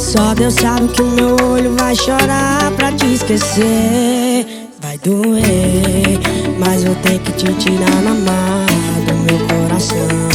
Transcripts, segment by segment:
Só Deus sabe que o meu olho vai chorar pra te esquecer. Vai doer, mas eu tenho que te tirar na marra do meu coração.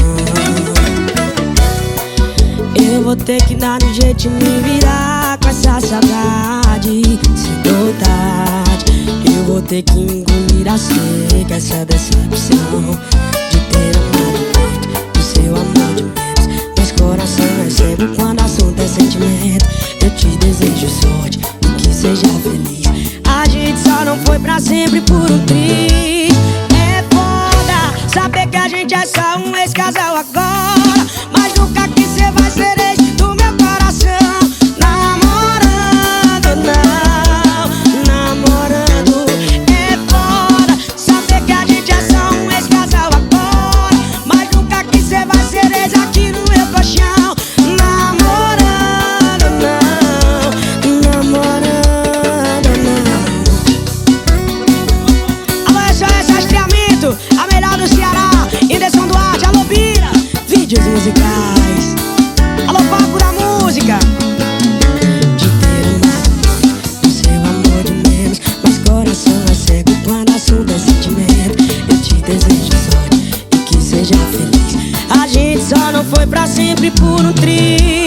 Eu vou ter que dar um jeito de me virar com essa saudade. Cedo tarde, eu vou ter que engolir a seca essa decepção de ter amado muito o seu amor de menos. Mas coração é cego quando assunto é sentimento. Eu te desejo sorte e que seja feliz. A gente só não foi pra sempre por um triz. É foda saber que a gente é só um ex-casal agora, mas nunca que cê vai ser ex do meu coração. Namorando, não, namorando. É foda saber que a gente é só um ex-casal agora, mas nunca que cê vai ser ex aqui no meu colchão. Namorando, não, namorando, não. Alô, SOS Rastreamento, a melhor do Ceará. Inderson Duarte, alô Bira, vídeos musicais. Alô Papo da Música. De ter amado o seu amor de menos, mas coração é cego quando assunto é sentimento. Eu te desejo sorte e que seja feliz. A gente só não foi pra sempre por um triz.